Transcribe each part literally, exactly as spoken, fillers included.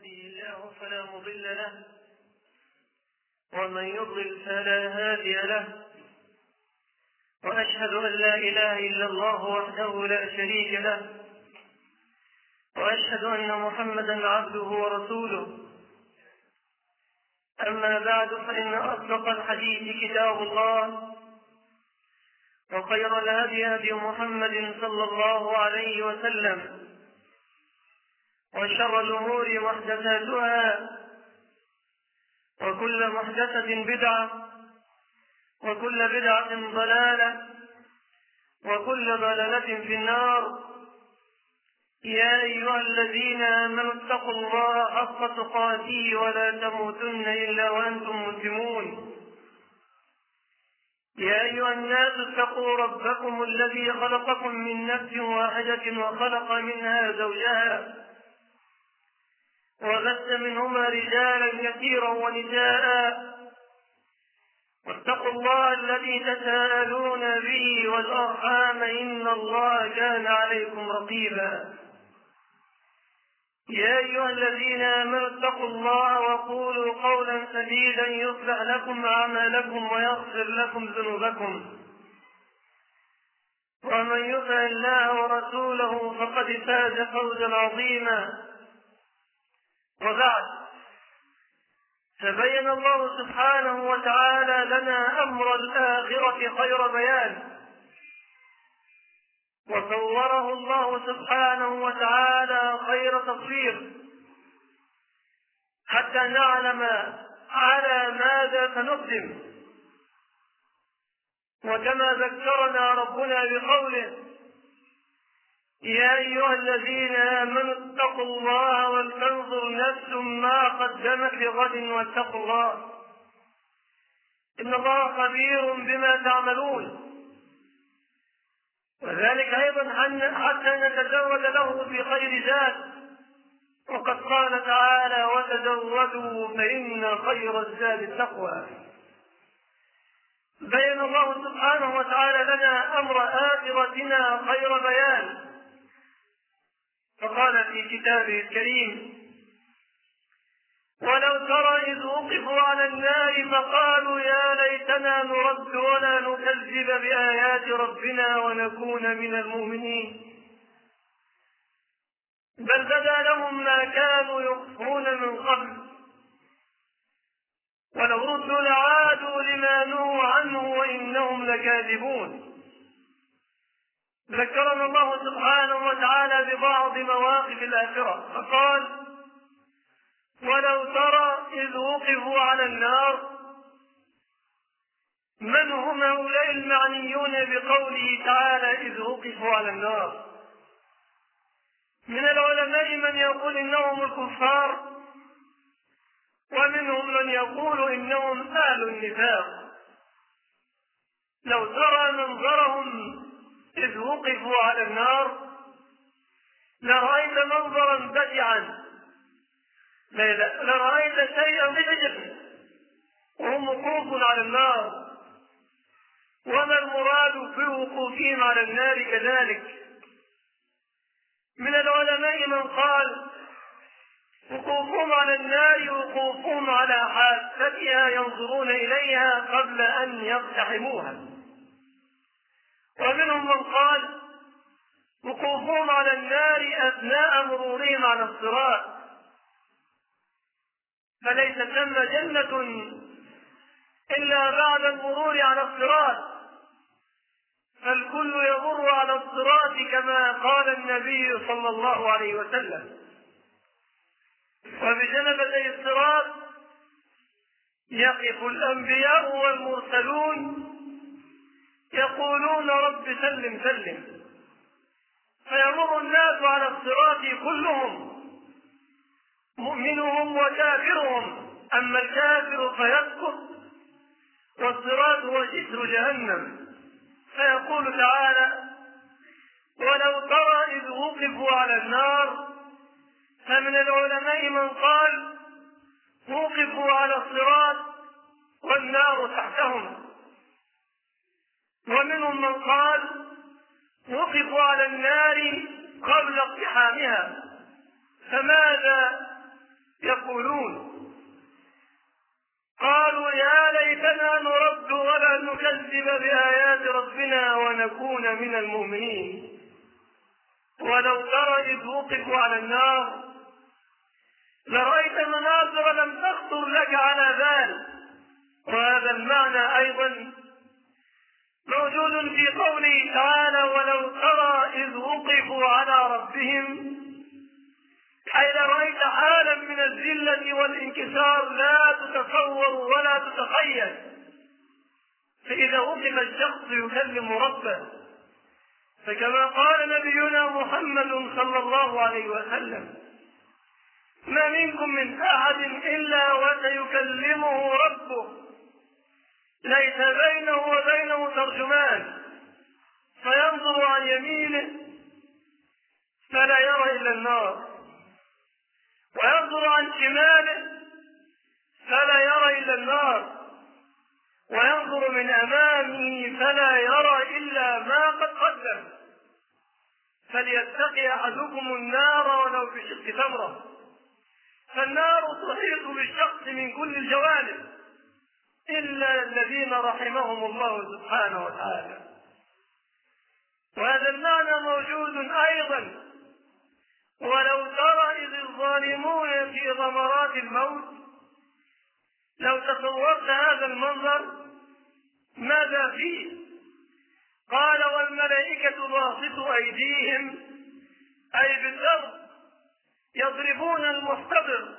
يهده الله فلا مضل له ومن يضلل فلا هادي له، وأشهد أن لا إله إلا الله وحده لا شريك له، وأشهد أن محمدا عبده ورسوله. أما بعد، فإن أصدق الحديث كتاب الله، وخير الهدي هدي محمد صلى الله عليه وسلم، وشر الأمور محدثاتها، وكل محدثة بدعة، وكل بدعة ضلالة، وكل ضلالة في النار. يا أيها الذين آمنوا اتقوا الله حق تقاته ولا تموتن إلا وأنتم مسلمون. يا أيها الناس اتقوا ربكم الذي خلقكم من نفس واحدة وخلق منها زوجها، وبث منهما رجالا كثيرا ونساء، واتقوا الله الذي تساءلون به والأرحام إن الله كان عليكم رقيبا. يا أيها الذين آمنوا اتقوا الله وقولوا قولا سديدا يصلح لكم أعمالكم ويغفر لكم ذنوبكم، ومن يطع الله ورسوله فقد فاز فوزا عظيما. وبعد، فبين الله سبحانه وتعالى لنا أمر الآخرة خير بيان، وصوره الله سبحانه وتعالى خير تصوير، حتى نعلم على ماذا سنقدم. وكما ذكرنا ربنا بقوله: يا أيها الذين آمنوا اتقوا الله ولتنظر نفس ما قدمت لغد واتقوا الله إن الله خبير بما تعملون. وذلك أيضا حتى نتزود له في خير ذات، وقد قال تعالى: وتزودوا فإن خير الزاد التقوى. بين الله سبحانه وتعالى لنا أمر آخرتنا خير بيان، فقال في كتابه الكريم: ولو ترى إذ وقفوا على النار فقالوا يا ليتنا نرد ولا نكذب بآيات ربنا ونكون من المؤمنين، بل بدا لهم ما كانوا يخفون من قبل، ولو ردوا لعادوا لما نهوا عنه وإنهم لكاذبون. ذكرنا الله سبحانه وتعالى ببعض مواقف الآخرة فقال: ولو ترى إذ وقفوا على النار. من هم هؤلاء المعنيون بقوله تعالى إذ وقفوا على النار؟ من العلماء من يقول إنهم الكفار، ومنهم من يقول إنهم أهل النفاق. لو ترى منظرهم إذ وقفوا على النار لرأيت منظرا بديعا، لرأيت شيئا بهجر وهم وقوف على النار. وما المراد في وقوفهم على النار كذلك؟ من العلماء من قال: وقوفهم على النار وقوفهم على حافتها ينظرون إليها قبل أن يقتحموها. ومنهم من قال: وقوفهم على النار أثناء مرورهم على الصراط، فليس ثم جنة إلا بعد المرور على الصراط، فالكل يمر على الصراط كما قال النبي صلى الله عليه وسلم. وبجنبتي الصراط يقف الأنبياء والمرسلون يقولون: رب سلم سلم، فيمر الناس على الصراط كلهم، مؤمنهم وكافرهم. أما الكافر فيسقط، والصراط هو جسر جهنم. فيقول تعالى: ولو ترى إذ وقفوا على النار. فمن العلماء من قال: وقفوا على الصراط والنار تحتهم. ومنهم من قال: وقفوا على النار قبل اقتحامها. فماذا يقولون. قالوا يا ليتنا نرد ولا نكذب بآيات ربنا ونكون من المؤمنين. ولو ترى إذ وقفوا على النار لرأيت مناظر لم تخطر لك على بال. وهذا المعنى أيضا موجود في قوله تعالى ولو ترى إذ وقفوا على ربهم، أي لرأيت حالا من الذلة والانكسار لا تتصور ولا تتخيل. فإذا وقف الشخص يكلم ربه، فكما قال نبينا محمد صلى الله عليه وسلم ما منكم من أحد إلا وسيكلمه ربه ليس بينه وبينه ترجمان، فينظر عن يمينه فلا يرى إلا النار، وينظر عن شماله فلا يرى إلا النار، وينظر من أمامه فلا يرى إلا ما قد قدم. فليتقي أحدكم النار ولو بشق تمرة. فالنار تحيط بالشخص من كل الجوانب إلا الذين رحمهم الله سبحانه وتعالى. وهذا المعنى موجود أيضا ولو ترى إذ الظالمون في غمرات الموت. لو تصورت هذا المنظر ماذا فيه؟ قال والملائكة باسطوا أيديهم، أي بالضرب يضربون المحتضر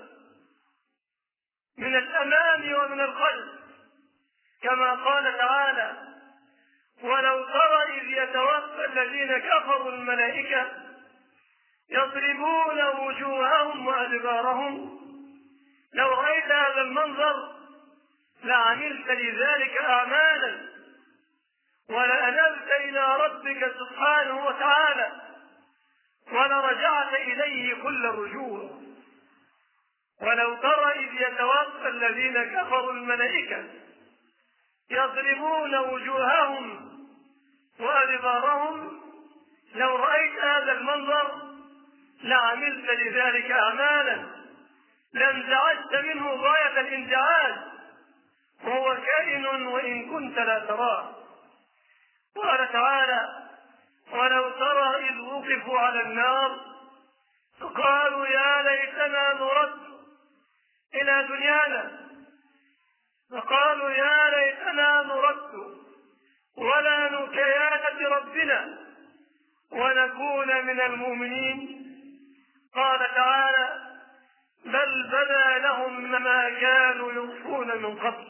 من الأمام ومن الخلف، كما قال تعالى ولو ترى إذ يتوفى الذين كفروا الملائكة يضربون وجوههم وأدبارهم. لو رأيت هذا المنظر لعملت لذلك أعمالا ولأنبت إلى ربك سبحانه وتعالى ولرجعت إليه كل الرجوع. ولو ترى إذ يتوفى الذين كفروا الملائكة يضربون وجوههم وأدبارهم. لو رأيت هذا المنظر لعملت لذلك أعمالا لانزعجت منه غاية الانزعاج، وهو كائن وإن كنت لا تراه. قال تعالى ولو ترى إذ وقفوا على النار فقالوا يا ليتنا نرد إلى دنيانا، فقالوا يا ليتنا نرد ولا نكيات ربنا ونكون من المؤمنين. قال تعالى بل بدا لهم ما كانوا يخفون من قبل.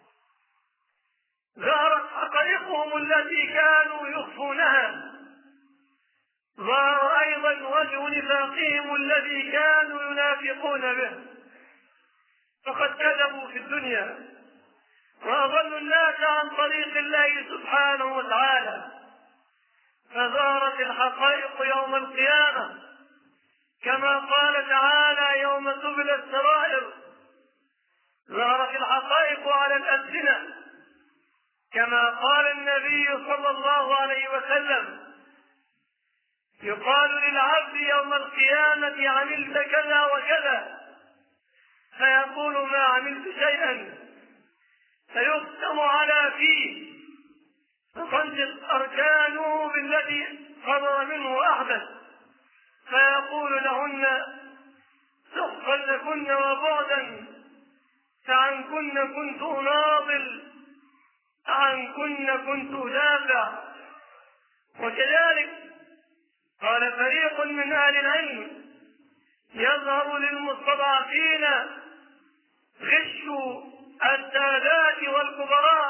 ظهرت حقائقهم التي كانوا يخفونها، ظهر أيضا وجه نفاقهم الذي كانوا ينافقون به، فقد كذبوا في الدنيا وأضلوا الناس عن طريق الله سبحانه وتعالى. فظهرت الحقائق يوم القيامة كما قال تعالى يوم تبلى السرائر. ظهرت الحقائق على الألسنة كما قال النبي صلى الله عليه وسلم يقال للعبد يوم القيامة عملت كذا وكذا، فيقول ما عملت شيئا، فيختم على فيه فتنطق أركانه بالذي صدر منه أحدث، فيقول لهن سخفا لكن وبعدا، فعنكن كنت أناضل عنكن كنت دافع. وكذلك قال فريق من أهل العلم يظهر للمستضعفين غش السادات والكبراء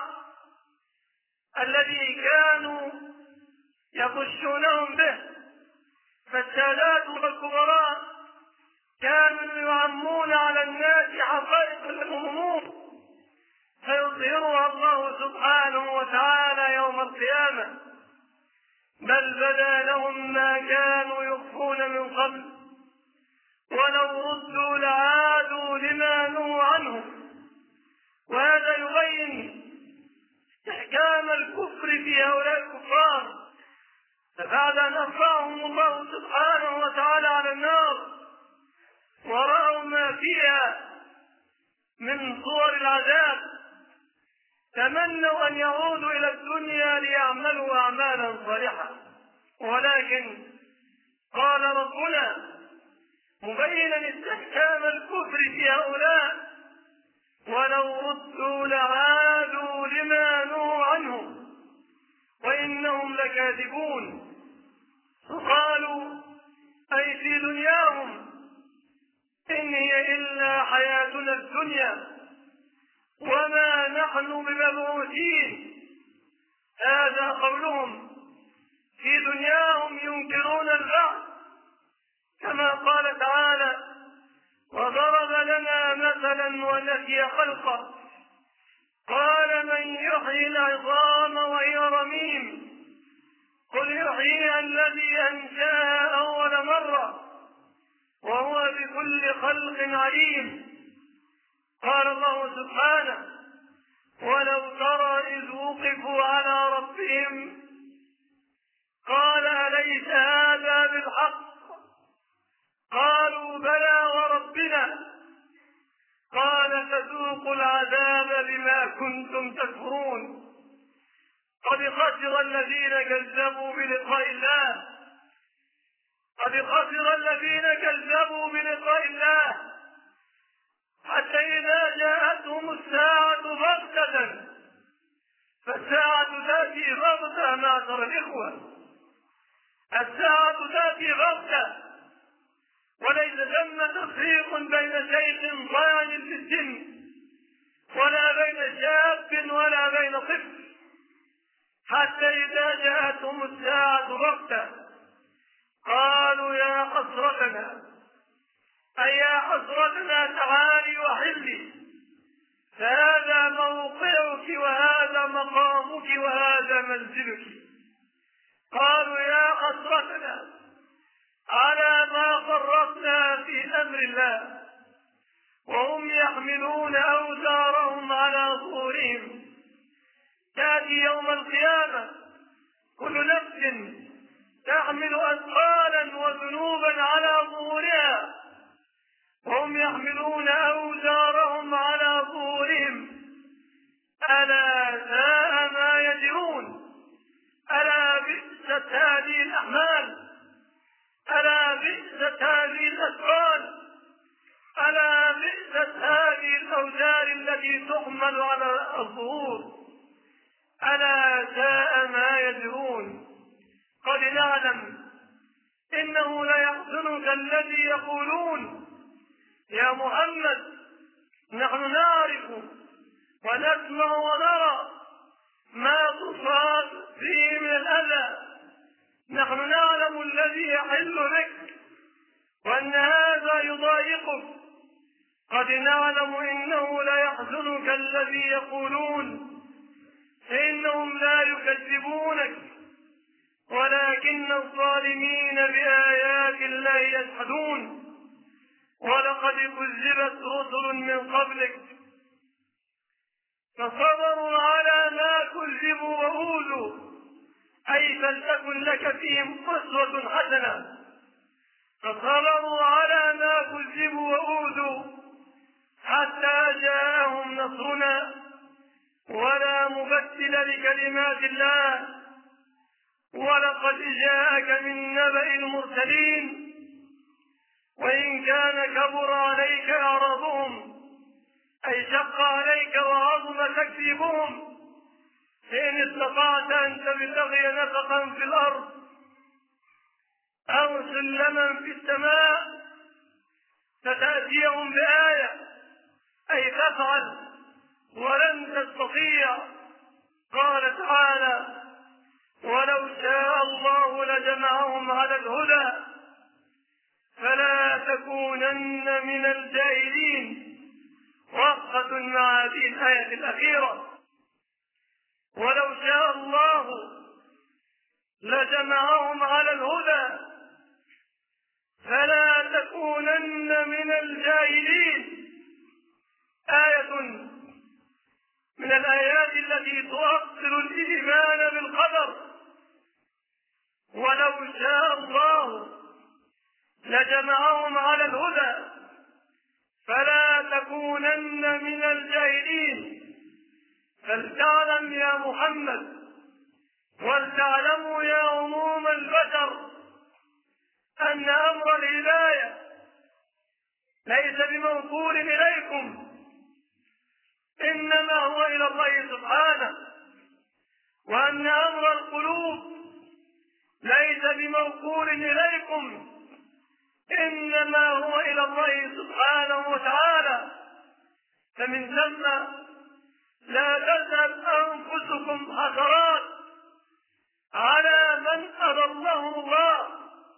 الذي كانوا يغشونهم به. فالسادات والكبراء كانوا يعمون على الناس حقائق الأمور فيظهرها الله سبحانه وتعالى يوم القيامة. بل بدا لهم ما كانوا يخفون من قبل ولو ردوا لعادوا لما نهوا عنه. وهذا يبين استحكام الكفر في هؤلاء الكفار، فبعد أن أرفعهم الله سبحانه وتعالى على النار ورأوا ما فيها من صور العذاب تمنوا أن يعودوا إلى الدنيا ليعملوا أعمالا صالحة، ولكن قال ربنا مبينا استحكام الكفر في هؤلاء: ولو ردوا لعادوا لما نهوا عنه وإنهم لكاذبون. فقالوا أي في دنياهم: إن هي إلا حياتنا الدنيا وما نحن بمبعوثين. هذا قولهم في دنياهم ينكرون البعث، كما قال تعالى: وضرب لنا مثلا ونسي خلقه قال من يحيي العظام وهي رميم قل يحييها الذي أنشاها أول مرة وهو بكل خلق عليم. قال الله سبحانه: ولو ترى إذ وقفوا على ربهم قال أليس هذا بالحق قالوا بلى وربنا قال فذوقوا العذاب بما كنتم تكفرون. قد خسر الذين كذبوا بلقاء الله قد خسر الذين كذبوا بلقاء الله حتى إذا جاءتهم الساعة بغتة، فالساعة تأتي بغتة معشر الإخوة، الساعة تأتي بغتة، وليس ثم تفريق بين شيخ ضايع في السن ولا بين شاب ولا بين طفل، حتى إذا جاءتهم الساعة بغتة قالوا يا حسرتنا، أي يا حسرتنا تعالي وحلي، فهذا موقعك وهذا مقامك وهذا منزلك. قالوا يا حسرتنا على ما فرطنا في أمر الله وهم يحملون أوزارهم على ظهورهم. تأتي يوم القيامة كل نفس تحمل أثقالا وذنوبا على ظهورها وهم يحملون أوزارهم على ظهورهم. ألا ساء ما يجرون، ألا بئست هذه الأحمال، ألا بئست هذه الأثقال، ألا بئست هذه الأوزار التي تحمل على الظهور، ألا ساء ما يجرون. قد نعلم إنه ليحزنك الذي يقولون يا محمد، نحن نعرف ونسمع ونرى ما تصاب فيه من الأذى، نحن نعلم الذي يحل بك وأن هذا يضايقك. قد نعلم إنه ليحزنك الذي يقولون فإنهم لا يكذبونك ولكن الظالمين بآيات الله يجحدون. ولقد كذبت رسل من قبلك فصبروا على ما كذبوا وأوذوا، أي فلتكن لك فيهم أسوة حسنة. فصبروا على ما كذبوا وأوذوا حتى جاءهم نصرنا ولا مبدل لكلمات الله. ولقد جاءك من نبأ المرسلين وإن كان كبر عليك إعراضهم أي شق عليك وعظم تكذيبهم فإن استطعت أن تبتغي نفقا في الأرض أو سلما في السماء فتأتيهم بآية أي تفعل ولن تستطيع. قال تعالى: ولو شاء الله لجمعهم على الهدى فلا تكونن من الجاهلين. وقفة مع هذه الآية الأخيرة: ولو شاء الله لجمعهم على الهدى فلا تكونن من الجاهلين. آية من الآيات التي تؤصل الإيمان بالقدر. ولو شاء الله لجمعهم على الهدى تكونن من الجاهلين. فلتعلم يا محمد ولتعلموا يا عموم البشر أن أمر الهداية ليس بموكول إليكم، إنما هو إلى الله سبحانه، وأن أمر القلوب ليس بموكول إليكم، إنما هو إلى الله سبحانه وتعالى. فمن ثم لا تذهب أنفسكم حسرات على من أضلهم الله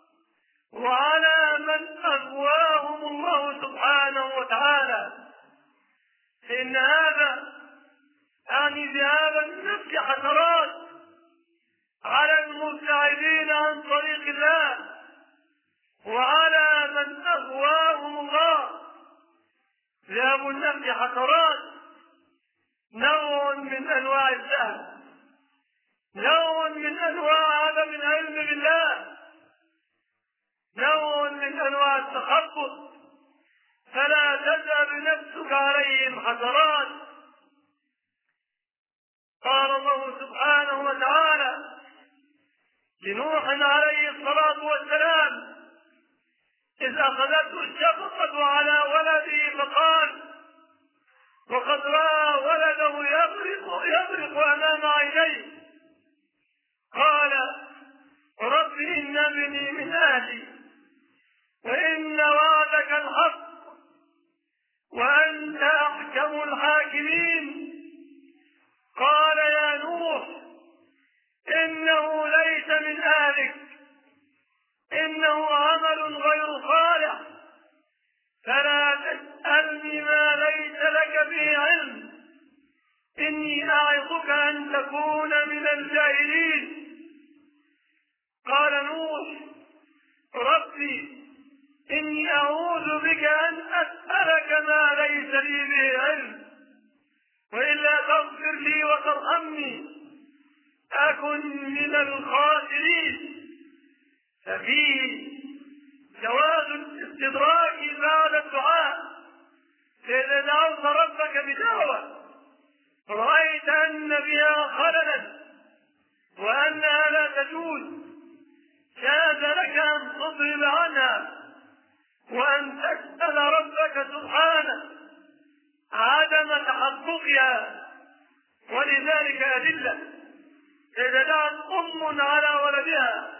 وعلى من أغواهم الله سبحانه وتعالى، فإن هذا يعني ذهاب النفس حسرات على المبتعدين عن طريق الله وعلى من أغواهم الله. ذهاب النفس حسرات نوع من أنواع الزهد، نوع من أنواع عدم العلم بالله، نوع من أنواع التخبط. فلا تذهب نفسك عليهم حسرات. قال الله سبحانه وتعالى لنوح عليه الصلاة والسلام إذ أخذته الشفقة على ولده فقال وقد رأى ولده يبرق, يبرق أمام عينيه قال رب إن ابني من أهلي وإن وعدك الحق وأنت أحكم الحاكمين. قال يا نوح إنه ليس من أهلك إنه عمل غير صالح فلا تسألني ما ليس لك به علم إني أعظك أن تكون من الجاهلين. قال نوح ربي إني أعوذ بك أن أسألك ما ليس لي به علم وإلا تغفر لي وترحمني أكن من الخاسرين. ففيه جواز الاستدراك بعد الدعاء، فإذا دعوت ربك بدعوة رأيت أن بها خللا وأنها لا تجوز جاز لك أن تضرب عنها وأن تسأل ربك سبحانه عدم تحققها. ولذلك أدلة إذا دعت أم على ولدها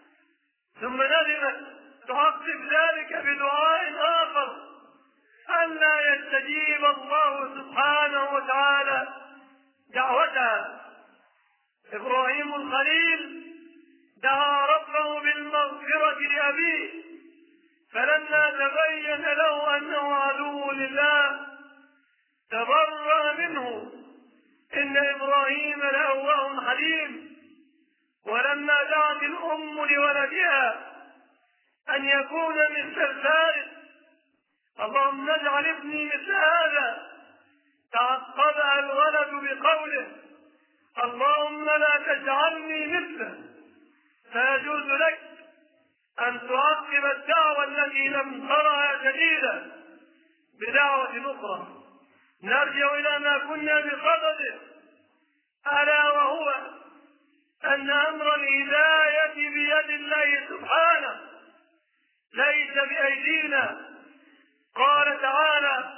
ثم ندمت تعقب ذلك بدعاء آخر ألا يستجيب الله سبحانه وتعالى دعوتها. إبراهيم الخليل دعا ربه بالمغفرة لأبيه فلما تبين له أنه عدو لله تبرأ منه. إن إبراهيم لأواه حليم. ولما دعت الأم لولدها أن يكون مثل الفارس اللهم اجعل ابني مثل هذا تعقبها الولد بقوله اللهم لا تجعلني مثله. فيجوز لك أن تعقب الدعوة التي لم ترها جديدة بدعوة أخرى. نرجع إلى ما كنا بصدده ألا وهو أن أمر الهداية بيد الله سبحانه ليس بأيدينا. قال تعالى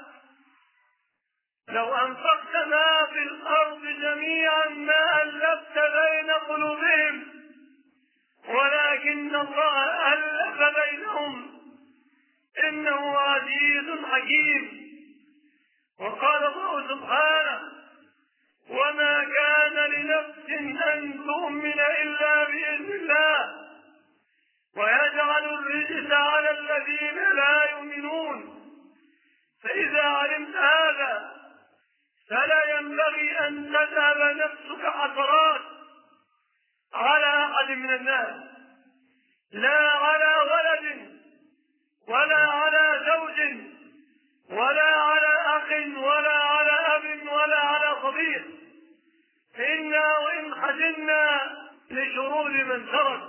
لو أنفقت ما في الأرض جميعا ما ألفت بين قلوبهم ولكن الله ألف بينهم إنه عزيز حكيم. وقال الله سبحانه وما كان لنفس أن تؤمن إلا بإذن الله ويجعل الرجس على الذين لا يؤمنون. فإذا علمت هذا فلا ينبغي أن تذهب نفسك حسرات على أحد من الناس، لا على ولد ولا على زوج ولا على أخ ولا على أب ولا على صديق. إنا وإن حزنا لشرور من سرد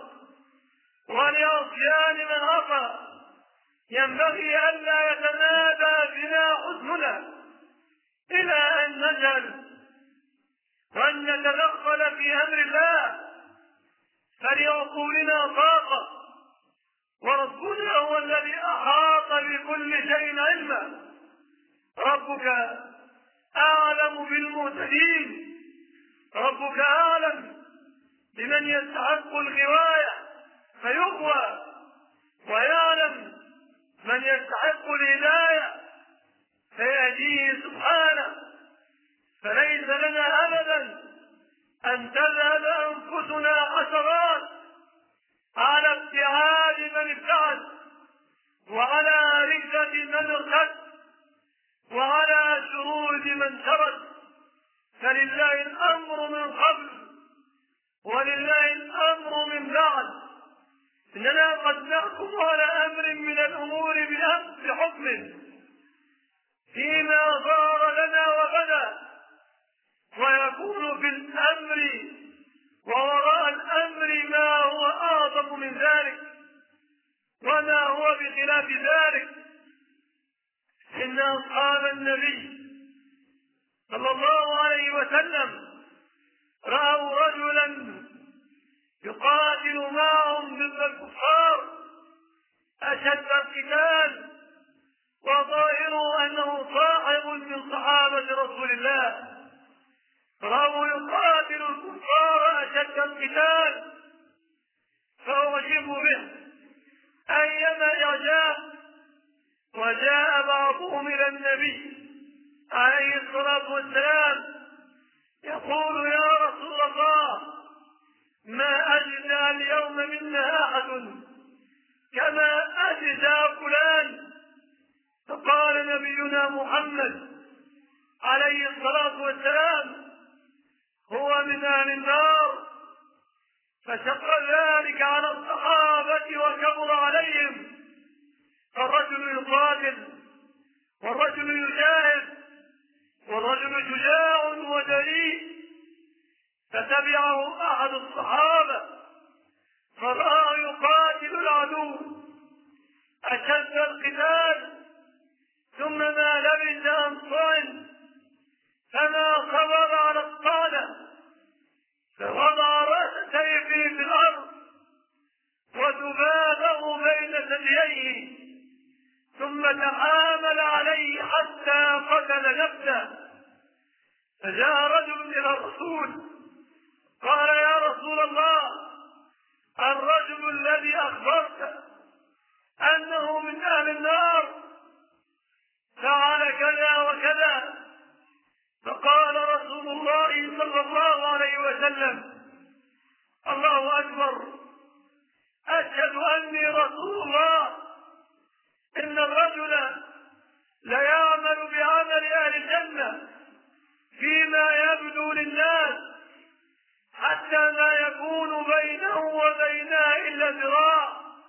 ولعصيان من عصى ينبغي ألا يتنادى بنا حزننا وأن نتدخل في أمر الله، فلعقولنا طاقة، وربنا هو الذي أحاط بكل شيء علما. ربك أعلم بالمهتدين، ربك أعلم بمن يستحق الغواية فيغوى، ويعلم من يستحق الهداية فيهديه سبحانه. فليس لنا أبدا أن تذهب أنفسنا حسرات على ابتعاد من ابتعد، وعلى ركة من ارتد، وعلى شرود من شرد. فلله الأمر من قبل ولله الأمر من بعد. إننا قد نحكم على أمر من الأمور بحكم فيما ظهر لنا وبدا، ويكون في الأمر ووراء الأمر ما هو أعظم من ذلك وما هو بخلاف ذلك. إن أصحاب النبي صلى الله عليه وسلم رأوا رجلا يقاتل معهم ضد الكفار أشد القتال، وظاهره أنه صاحب من صحابة رسول الله. رأوا يقاتل الكفار أشد القتال فأعجبوا به أيما إعجاب، وجاء بعضهم إلى النبي عليه الصلاة والسلام يقول: يا رسول الله، ما أجزى اليوم منا أحد كما أجزى فلان. فقال نبينا محمد عليه الصلاة والسلام: هو من أهل النار. فشق ذلك على الصحابة وكبر عليهم. الرجل يقاتل، والرجل يجاهد، والرجل شجاع وجريء. فتبعه أحد الصحابة فرآه يقاتل العدو أشد القتال، ثم ما لبث أن طعن فما صبر على الطعنة، فوضع رأس سيفه في الأرض ودبابه بين ثدييه، ثم تحامل عليه حتى قتل نفسه. فجاء رجل إلى الرسول قال: يا رسول الله، الرجل الذي أخبرت أنه من أهل النار فعل كذا وكذا. فقال رسول الله صلى الله عليه وسلم: الله أكبر، أشهد أني رسول الله. إن الرجل ليعمل بعمل أهل الجنة فيما يبدو للناس حتى ما يكون بينه وبينها إلا ذراع،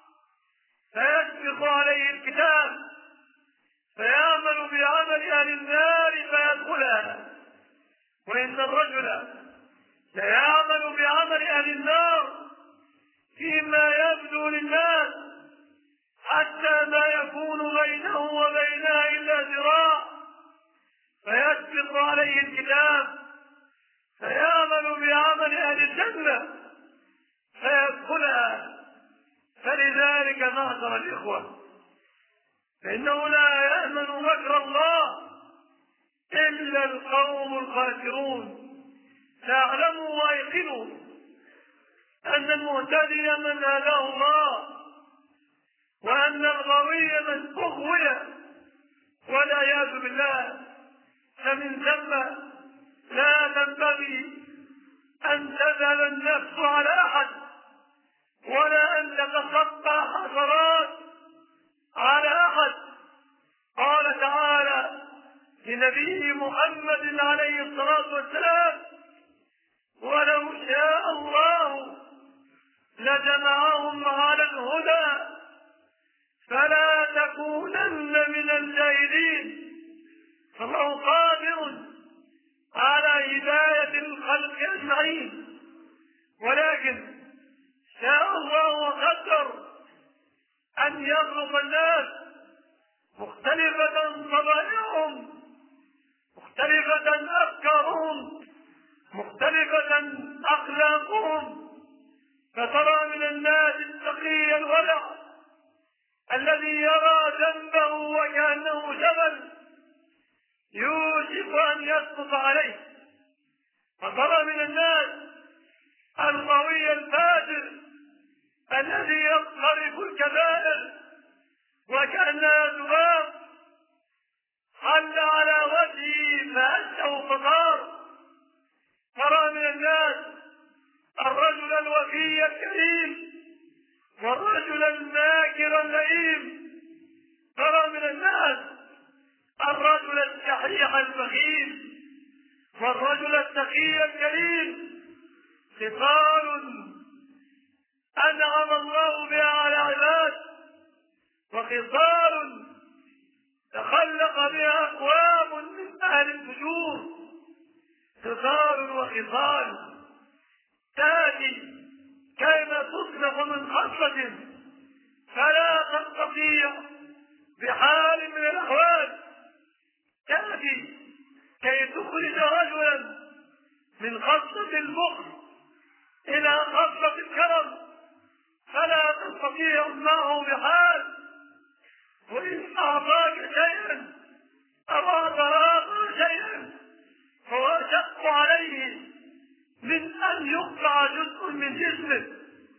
فيسبق عليه الكتاب فيعمل بعمل أهل النار فيدخلها. وإن الرجل ليعمل بعمل أهل النار فيما يبدو للناس حتى ما يكون بينه وبينها إلا ذراع، فيسبق عليه الكتاب فيعمل بعمل أهل الجنة فيدخلها. فلذلك معشر الإخوة، فإنه لا يأمن مكر الله إلا القوم الخاسرون. فاعلموا وأيقنوا أن المهتدي من هداه الله، وأن الغوي من أغوي والعياذ بالله. فمن ثم لا تنبغي أن تذهب النفس على أحد، ولا أن تتصدى حسرات على أحد. قال تعالى لنبيه محمد عليه الصلاة والسلام: ولو شاء الله لجمعهم على الهدى فلا تكونن من الجاهلين. فالله قادر على هداية الخلق أجمعين، ولكن شاء الله وقدر أن يخلق الناس مختلفة طبائعهم، مختلفة أفكارهم، مختلفة فترى من الناس التقي الورع الذي يرى ذنبه وكأنه جبل يوشك أن يسقط عليه، وترى من الناس القوي الفاجر الذي يقترف الكبائر وكأنها ذباب حل على وجهه فأنه فطار. ترى من الناس الرجل الوفي الكريم والرجل الماكر اللئيم. ترى من الناس الرجل الشحيح البخيل والرجل التقي الكريم. خصال أنعم الله بها على عباد، وخصال تخلق بها أقوام من أهل الفجور. خصال وخصال تأتي كيما تصلح من خصلة فلا تستطيع بحال من الأحوال، تأتي كي تخرج رجلا من خصلة البخل إلى خصلة الكرم، فلا تستطيع معه بحال. وإن أعطاك شيئا أو أعطاك شيئا فهو أشق عليه من أن يقطع جزء من جسمه.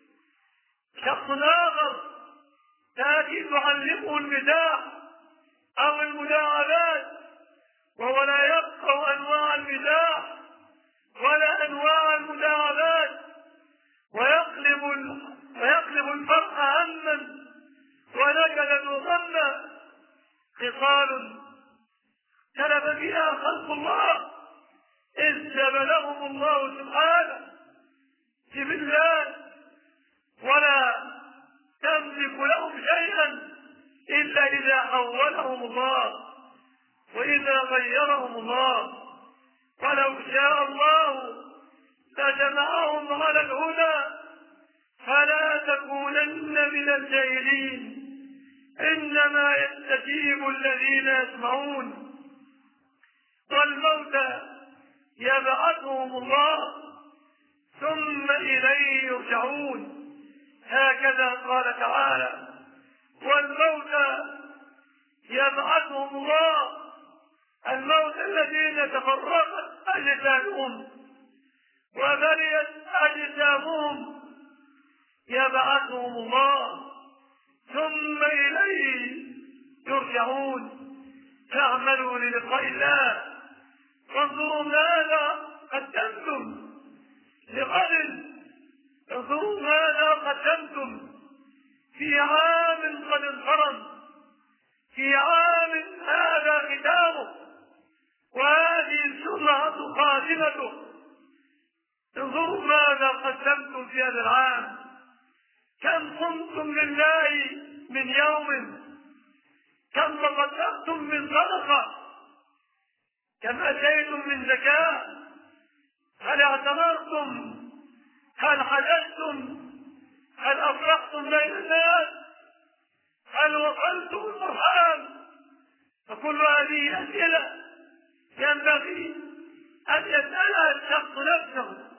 شخص آخر تأتي تعلمه المزاح أو المداعبات وهو لا يفقه أنواع المزاح ولا أنواع المداعبات، ويقلب ويقلب الفرح هما ونكدا وغما. خصال تلف بها خلق الله إذ جبلهم الله سبحانه جبلان ولا تملك لهم شيئا إلا إذا حولهم الله وإذا غيرهم الله. ولو شاء الله لجمعهم على الهدى فلا تكونن من الجاهلين، إنما يستجيب الذين يسمعون. والموتى يبعثهم الله ثم إليه يرجعون، هكذا قال تعالى: والموتى يبعثهم الله. الموت الذين تفرقت أجسادهم وبريت أجسامهم يبعثهم الله ثم إليه يرجعون. فاعملوا للقاء الله وانظروا ماذا قدمتم لغد، انظروا ماذا قدمتم في عام قد انصرم، في عام هذا ختامه وهذه السرعة خاتمته. انظروا ماذا قدمتم في هذا العام، كم صمتم لله من يوم، كم تصدقتم من صدقة، كم أتيتم من زكاة، هل اعتمرتم، هل حججتم، هل أفرحتم بين الناس، هل وصلتم الأرحام. فكل هذه أسئلة ينبغي أن يسألها الشخص نفسه،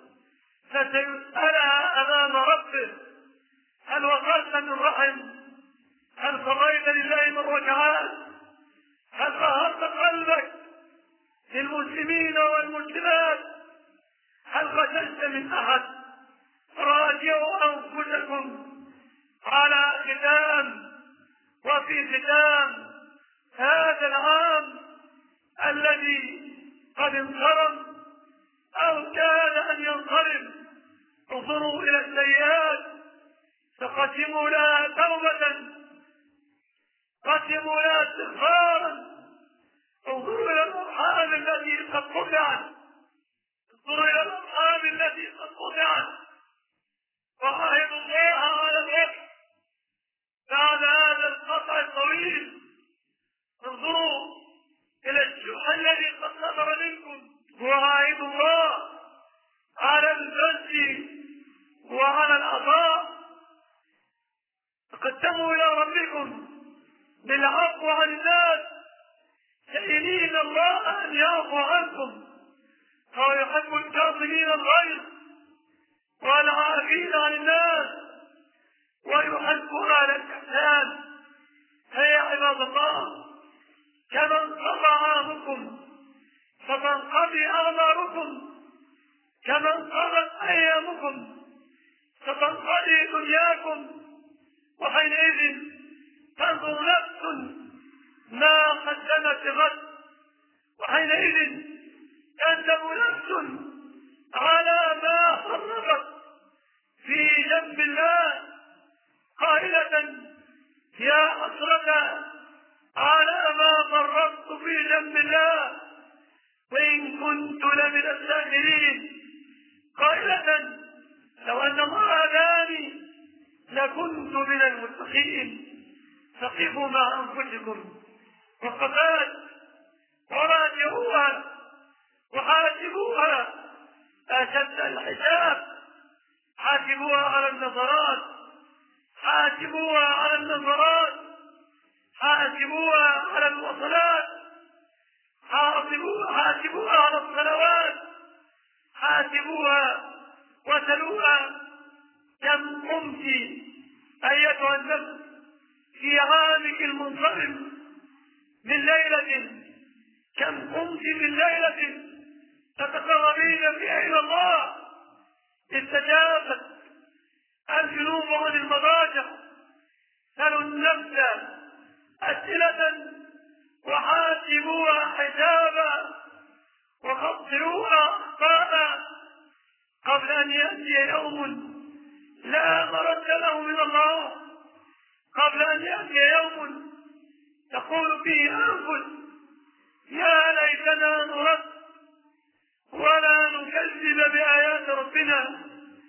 فسيسألها أمام ربه. هل وصلت من رحم؟ هل صليت لله من ركعات؟ هل طهرت قلبك للمسلمين والمسلمات؟ هل خششت من أحد؟ راجعوا أنفسكم على ختام وفي ختام هذا العام الذي قد انصرم أو كاد أن ينصرم. انظروا إلى السيئات فقدموا لها توبة، قدموا لها استغفارا. انظروا إلى الأرحام التي قد قطعت، انظروا إلى الأرحام التي قد قطعت، وعاهدوا الله على الوقت بعد هذا القطع الطويل. انظروا إلى الشح الذي قد صدر منكم، وعاهدوا الله على البذل وعلى العطاء. تقدموا إلى ربكم بالعفو عن الناس سائلين الله أن يعفو عنكم، فهو يحب الكاظمين الغيظ والعافين عن الناس ويحبون أهل الإحسان. فيا عباد الله، كما انقضى عامكم ستنقضي أعماركم، كما انقضت أيامكم ستنقضي دنياكم، وحينئذ تنظر نفس ما قدمت غد، وحينئذ تندم نفس على ما فرطت في جنب الله قائلة يا حسرة على ما فرطت في جنب الله وإن كنت لمن الساخرين، قائلة لو أن الله هداني لكنت من المتقين. فقفوا مع أنفسكم وقفات وراجعوها وحاسبوها أشد الحساب. حاسبوها على النظرات، حاسبوها على النظرات، حاسبوها على الوصلات، حاسبوها حاسبوها على الصلوات، حاسبوها وسلوها كم قمت أيتها النفس في عامك المنصرم من ليلة، كم قمت من ليلة تتقربين فيها إلى الله استجابت الجنوب عن المضاجع. سلوا النفس أسئلة وحاسبوها حسابا وخطروها أخطاء قبل أن يأتي يوم لا مرد له من الله، قبل أن يأتي يوم تقول فيه أنفس يا ليتنا نرد ولا نكذب بآيات ربنا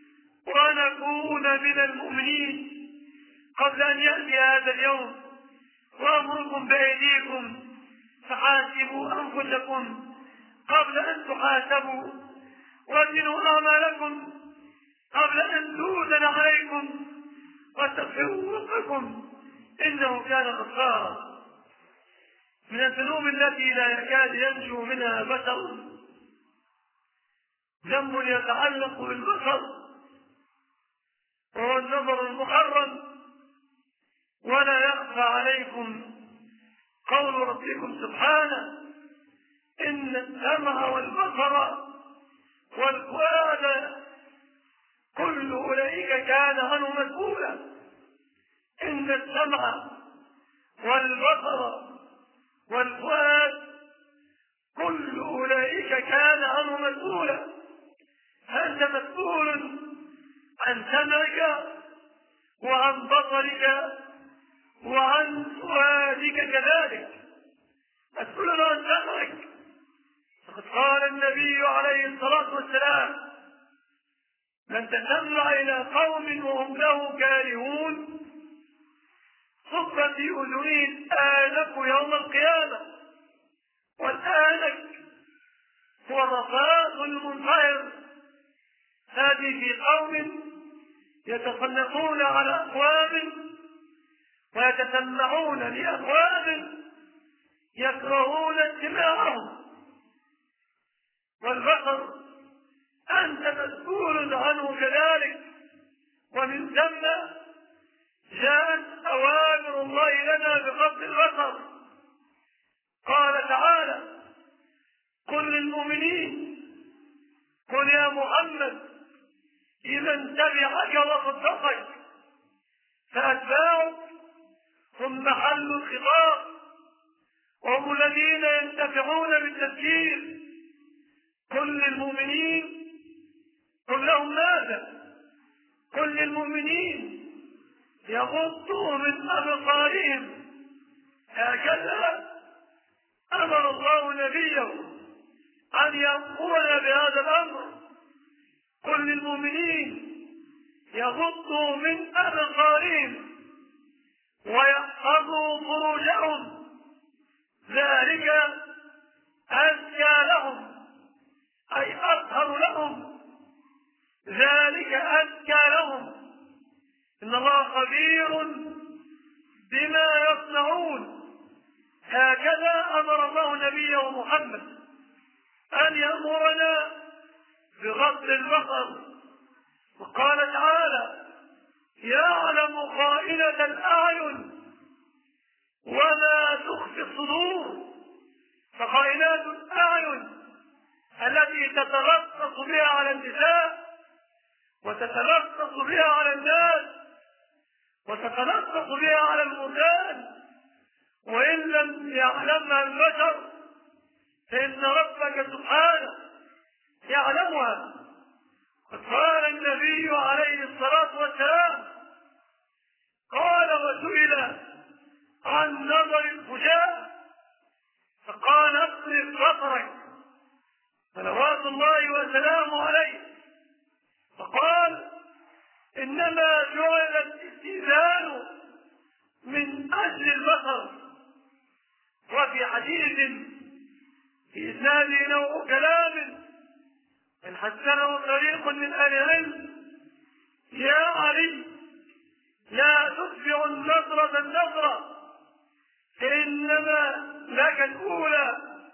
ونكون من المؤمنين. قبل أن يأتي هذا اليوم وأمركم بأيديكم فحاسبوا أنفسكم قبل أن تحاسبوا، وزنوا أعمالكم قبل أن توزن عليكم، واستغفروا ربكم إنه كان غفارا. من الذنوب التي لا يكاد ينجو منها بشر ذنب يتعلق بالبصر وهو النظر المحرم. ولا يخفى عليكم قول ربكم سبحانه إن السمع والبصر والفؤاد كل أولئك كان عنه مسؤولا. إن السمع والبصر والفؤاد كل أولئك كان عنه مسؤولا. فأنت مسؤول عن سمعك وعن بصرك وعن فؤادك كذلك، مسؤول عن سمعك. فقد قال النبي عليه الصلاة والسلام من تسمع إلى قوم وهم له كارهون صب في أذنه الآنك يوم القيامة. والآنك هو الرصاص المنفعل هذه في قوم يتصنفون على أقوام ويتسمعون لأقوام يكرهون استماعهم. والبصر أنت مسؤول عنه كذلك، ومن ثم جاءت أوامر الله لنا بغض البصر. قال تعالى قل للمؤمنين قل يا محمد لمن تبعك وصدقك فأتباعك هم محل الخطاب وهم الذين ينتفعون بالتفكير. قل للمؤمنين قل لهم ماذا؟ قل للمؤمنين يغضوا من أبصارهم. هكذا أمر الله نبيه أن يأمرنا بهذا الأمر. قل للمؤمنين يغضوا من أبصارهم ويحفظوا فروجهم ذلك أزكى لهم أي أطهر لهم، ذلك أزكى لهم. إن الله خبير بما يصنعون. هكذا أمر الله نبيه محمد أن يأمرنا بغض البصر وقال تعالى: يعلم خائنة الأعين وما تخفي الصدور. فخائنات الأعين التي تتلصص بها على النساء وتتلصص بها على الناس وتتلصص بها على البلدان، وإن لم يعلمها البشر فإن ربك سبحانه يعلمها. قد قال النبي عليه الصلاة والسلام: قال وسئل عن نظر الفجاء فقال: اصرف بصرك، صلوات الله وسلامه عليه. فقال: إنما جعل الاستئذان من أجل البصر. وفي حديث في إسناده نوع كلام إن حسنه طريق من أهل العلم: يا علي، لا تتبع النظرة النظرة، فإنما لك الأولى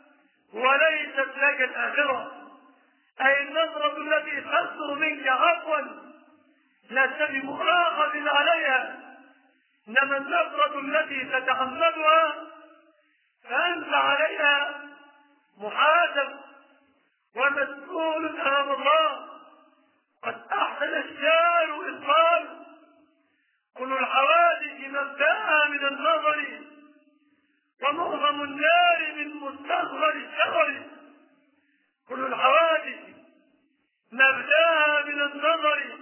وليست لك الآخرة. أي النظرة التي تصدر منك عفوا لست بمؤاخذ عليها، إنما النظرة التي تتعمدها فأنت عليها محاسب ومسؤول أمام الله. قد أحسن الشاعر إذ قال: كل الحوادث مبدأها من النظر ومعظم النار من مستصغر الشرر. كل الحوادث مبدأها من النظر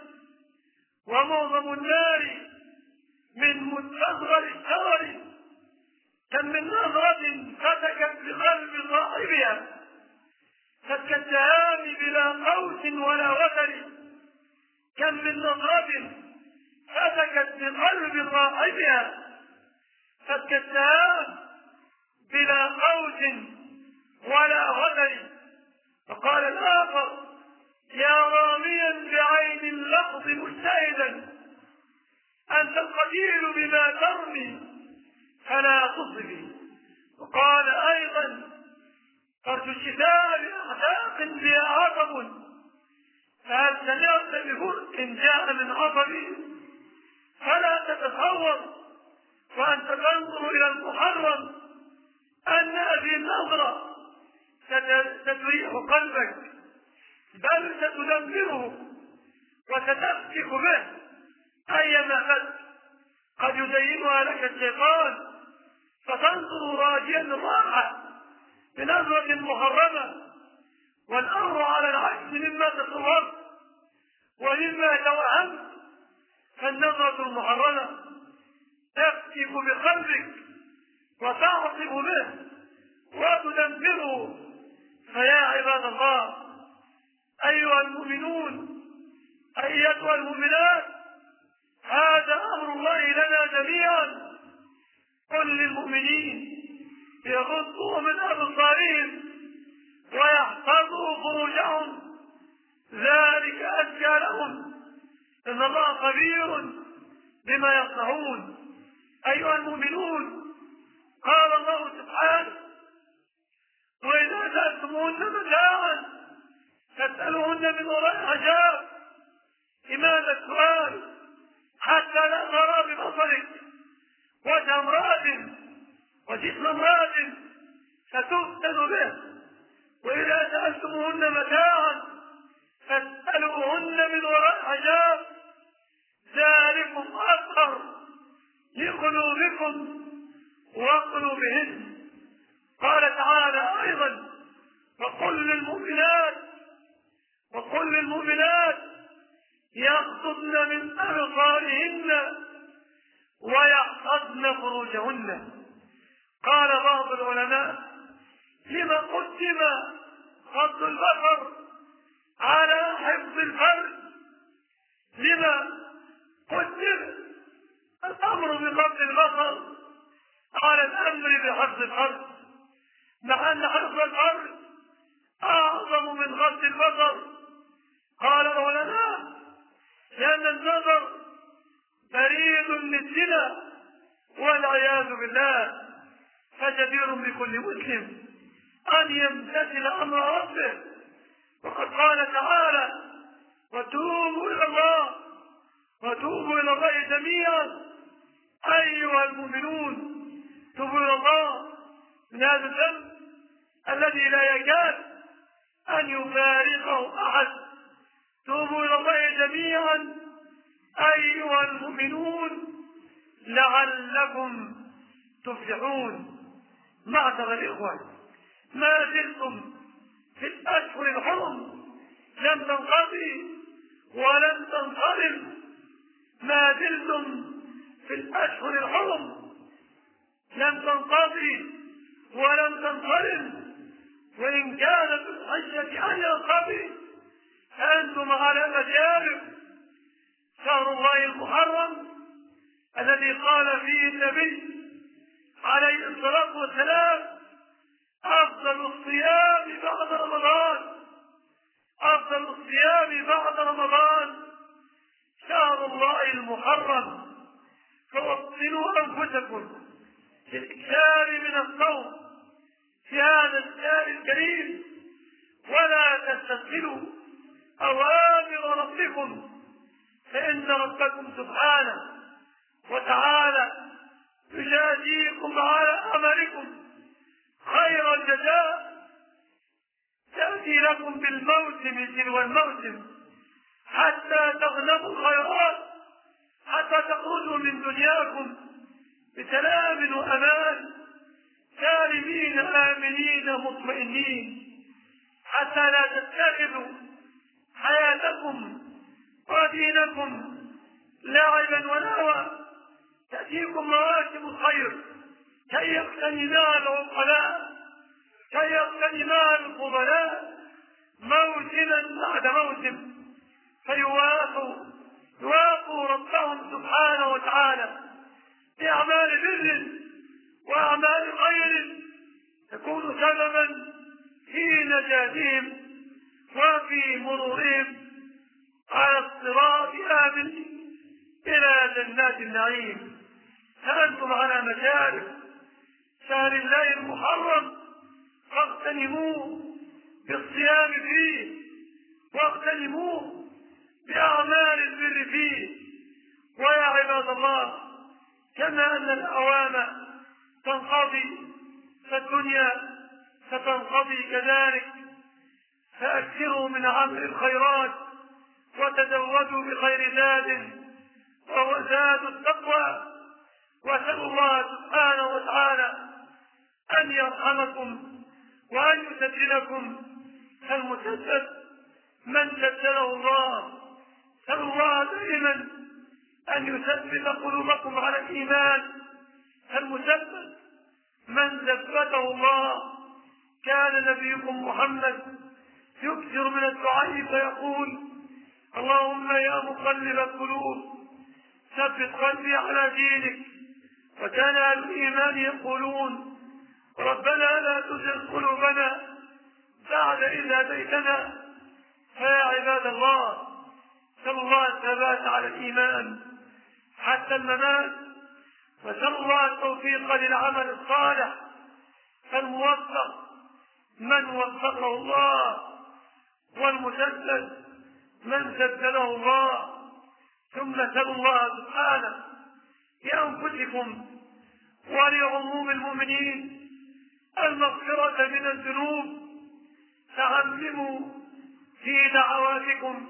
ومعظم النار من مستصغر الشرر. كم من نظرة فتكت بقلب صاحبها فكالسهام بلا قوس ولا وتر. كم من نظرة فتكت بقلب صاحبها فكالسهام بلا قوس ولا وتر. فقال الآخر: يا راميا بعين اللحظ مجتهدا، أنت القتيل بما ترمي فلا تصبي. وقال أيضا: فرد الشتاء بأعتاق بها عصب، فهل سمعت ببرء جاء من عصبي؟ فلا تتصور وأنت تنظر إلى المحرم أن هذه النظرة ستريح قلبك، بل ستدمره وستفتك به أيما فت. قد يزينها لك الشيطان فتنظر راجيا الراحة بنظرة محرمة، والأمر على العكس مما تصورت ومما توهمت. فالنظرة المحرمة تفتك بقلبك وتعصب به وتدمره. فيا عباد الله، أيها المؤمنون، أيتها المؤمنات، هذا أمر الله لنا جميعا. قل للمؤمنين يغضوا من أبصارهم ويحفظوا فروجهم، ذلك أزكى لهم، إن الله خبير بما يصنعون. أيها المؤمنون، قال الله سبحانه: وإذا سألتموهن متاعا فاسألوهن من وراء حجاب. لماذا السؤال؟ حتى لا ترى ببصرك وجه امرأة وجسم امرأة فتفتن به. وإذا سألتموهن متاعا فاسألوهن من وراء حجاب، ذلكم أطهر لقلوبكم وقلوبهن. قال تعالى أيضا: وقل للمؤمنات وقل للمؤمنات يغضضن من أبصارهن ويحفظن فروجهن. قال بعض العلماء: لما قدم غض البصر على حفظ الفرج؟ لما قدم الأمر بغض البصر على الأمر بحفظ الفرج، مع أن حفظ الفرج أعظم من غض البصر؟ قال العلماء: لأن النظر بريد للزنا والعياذ بالله، فجدير بكل مسلم أن يمتثل أمر ربه. وقد قال تعالى: وتوبوا إلى الله وتوبوا إلى الله جميعا أيها المؤمنون. توبوا إلى الله من هذا الذنب الذي لا يكاد أن يفارقه أحد. توبوا إلى الله جميعا أيها المؤمنون لعلكم تفلحون. معذرة الإخوان، ما زلتم في الأشهر الحرم، لم تنقضي ولن تنصرم. ما زلتم في الأشهر الحرم، لم تنقضي ولم تنصرم. وإن كانت الحجة أن ينقضي فأنتم على مجارب. شهر الله المحرم الذي قال فيه النبي عليه الصلاة والسلام: أفضل الصيام بعد رمضان، أفضل الصيام بعد رمضان شهر الله المحرم. فوطنوا أنفسكم للإكثار من الصوم في هذا الشهر الكريم، ولا تستسهلوا أوامر ربكم، فإن ربكم سبحانه وتعالى يجازيكم على عملكم خير الجزاء. تأتي لكم بالموسم تلو الموسم حتى تغنموا الخيرات، حتى تخرجوا من دنياكم بسلام وأمان، سالمين آمنين مطمئنين، حتى لا تتخذوا حياتكم ودينكم لعبا ولهوا. تأتيكم مواسم الخير كي يغتنمها العقلاء، كي يغتنمها الفضلاء موسما بعد موسم، فيوافوا يوافوا ربهم سبحانه وتعالى بأعمال بر وأعمال خير تكون سببا في نجاتهم وفي مرورهم على الصراط آمن إلى جنات النعيم. فأنتم على مشارف شهر الله المحرم، فاغتنموه بالصيام فيه، واغتنموه بأعمال البر فيه. ويا عباد الله، كما أن الأوام تنقضي فالدنيا ستنقضي كذلك، فأكثروا من عمل الخيرات وتزودوا بخير زاد وهو زاد التقوى. واسألوا الله سبحانه وتعالى أن يرحمكم وأن يسددكم، فالمسدد من سدده الله. اسألوا الله دائما أن يثبت قلوبكم على الإيمان، فالمسدد من ثبته الله. كان نبيكم محمد يكثر من الدعاء فيقول: اللهم يا مقلب القلوب ثبت قلبي على دينك. وكان أهل الإيمان يقولون: ربنا لا تزغ قلوبنا بعد إذ هديتنا. فيا عباد الله، نسأل الله الثبات على الإيمان حتى الممات، وسأل الله التوفيق للعمل الصالح. فالموفق من وفقه الله، والمسدد من سدده الله. ثم سأل الله سبحانه لأنفسكم ولعموم المؤمنين المغفرة من الذنوب. فعمموا في دعواتكم،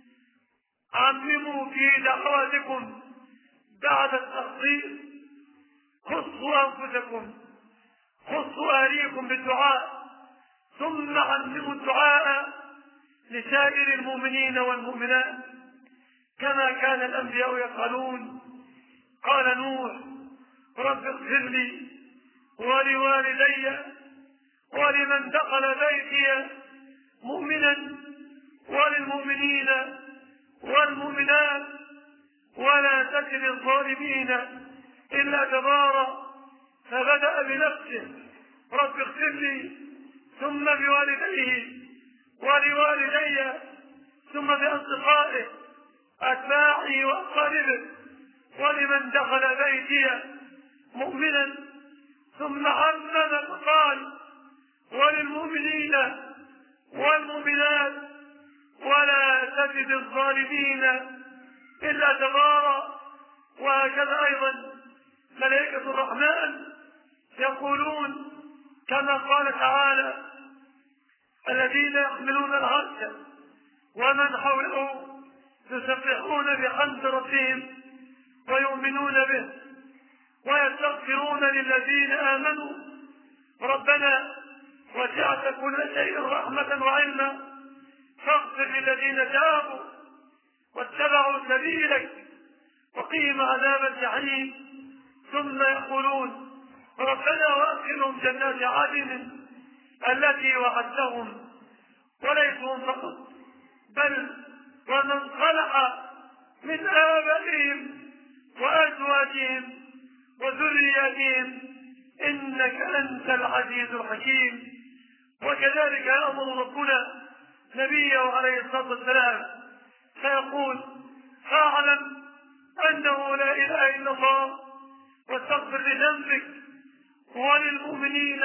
عمموا في دعواتكم بعد التخصيص. خصوا أنفسكم، خصوا أهليكم بالدعاء، ثم عمموا الدعاء لسائر المؤمنين والمؤمنات كما كان الأنبياء يفعلون. قال نوح: رب اغفر لي ولوالدي ولمن دخل بيتي مؤمنا وللمؤمنين والمؤمنات ولا تجد الظالمين إلا تبارا. فبدأ بنفسه: رب اغفر لي، ثم بوالديه ولوالدي، ثم بأصدقائه أتباعه وأقاربه ولمن دخل بيتي مؤمنا، ثم عمم فقال: وللمؤمنين والمؤمنات ولا تجد الظالمين إلا تبارى. وهكذا أيضا ملائكة الرحمن يقولون كما قال تعالى: الذين يحملون العرش ومن حوله يسبحون بحمد ربهم ويؤمنون به ويستغفرون للذين آمنوا ربنا وسعت كل شيء رحمة وعلما فاغفر للذين تابوا واتبعوا سبيلك وقهم عذاب الجحيم. ثم يقولون: ربنا وأدخلهم جنات عدن التي وعدتهم وليسوا فقط بل ومن صلح من آبائهم وأزواجهم وذرياتهم إنك أنت العزيز الحكيم. وكذلك يأمر ربنا نبيه عليه الصلاة والسلام فيقول: فاعلم أنه لا إله إلا الله واستغفر لذنبك وللمؤمنين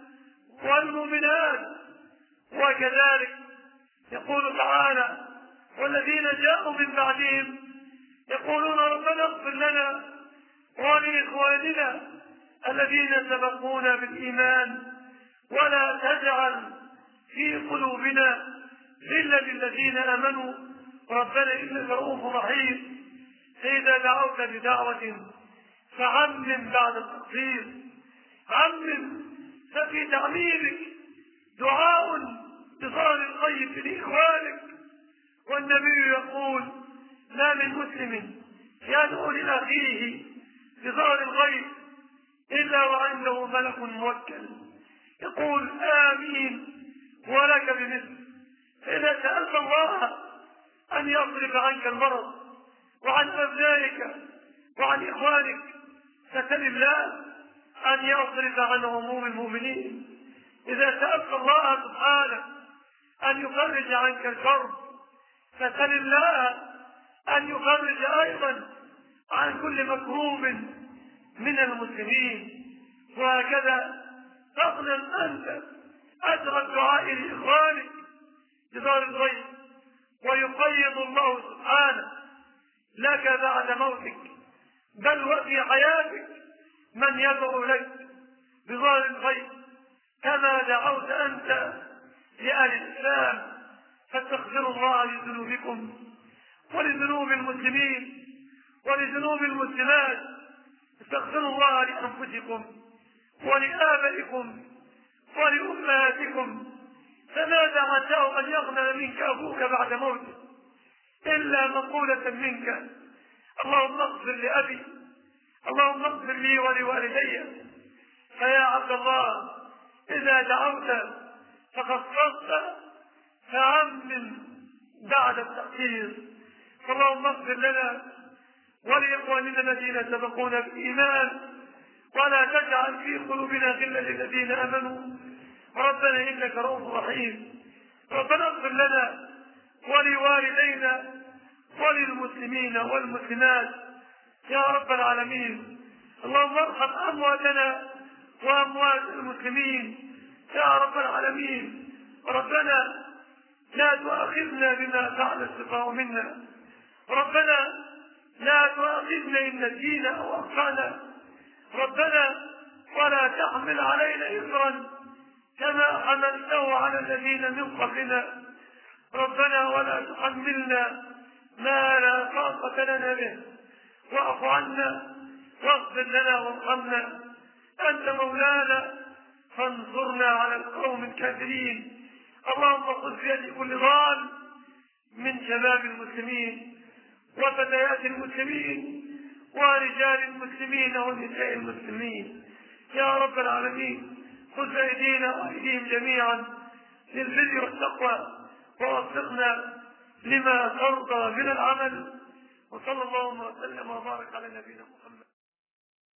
والمؤمنات. وكذلك يقول تعالى: والذين جاءوا من بعدهم يقولون ربنا اغفر لنا ولإخواننا الذين سبقونا بالإيمان ولا تجعل في قلوبنا غلا للذين آمنوا ربنا إنك رؤوف رحيم. فإذا دعوت بدعوة فعمم بعد التقصير، عمم، ففي تعميمك دعاء بظهر الغيب لإخوانك. والنبي يقول: ما من مسلم يدعو لأخيه بظهر الغيب إلا وعنده ملك موكل يقول: آمين ولك بمثل. فإذا سألت الله أن يصرف عنك المرض وعن أبنائك وعن إخوانك فسل الله أن يصرف عن هموم المؤمنين. إذا سألت الله سبحانه أن يفرج عنك الكرب فسل الله أن يفرج أيضا عن كل مكروب من المسلمين. وهكذا تقبل أنت أجر الدعاء لإخوانك بظهر الغيب ويقيض الله سبحانه لك بعد موتك بل وفي حياتك من يدعو لك بظهر الغيب كما دعوت أنت لأهل الإسلام. فاستغفروا الله لذنوبكم ولذنوب المسلمين ولذنوب المسلمات. استغفروا الله لأنفسكم ولآبائكم ولأمهاتكم. فماذا عساه أن يغنى منك أبوك بعد موته إلا مقولة منك: اللهم اغفر لأبي، اللهم اغفر لي ولوالدي. فيا عبد الله إذا دعوت فخصصت فعمم بعد التقصير. اللهم اغفر لنا ولإخواننا الذين سبقونا بالإيمان ولا تجعل في قلوبنا غلا للذين آمنوا ربنا إنك رؤوف رحيم. ربنا اغفر لنا ولوالدينا وللمسلمين والمسلمات يا رب العالمين. اللهم ارحم أمواتنا وأموات المسلمين يا رب العالمين. ربنا لا تؤاخذنا بما فعل السفهاء منا، ربنا لا تؤاخذنا إن نسينا أو أخطأنا، ربنا ولا تحمل علينا إصرا كما حملته على الذين من قبلنا، ربنا ولا تحملنا ما لا طاقة لنا به، واعف عنا واغفر لنا وارحمنا، أنت مولانا فانصرنا على القوم الكافرين. اللهم خذ بيد كل ضال من شباب المسلمين وفتيات المسلمين ورجال المسلمين ونساء المسلمين يا رب العالمين. خذ بأيدينا وأيديهم جميعا للبر والتقوى ووفقنا لما ترضى من العمل. وصلى الله وسلم وبارك على نبينا محمد.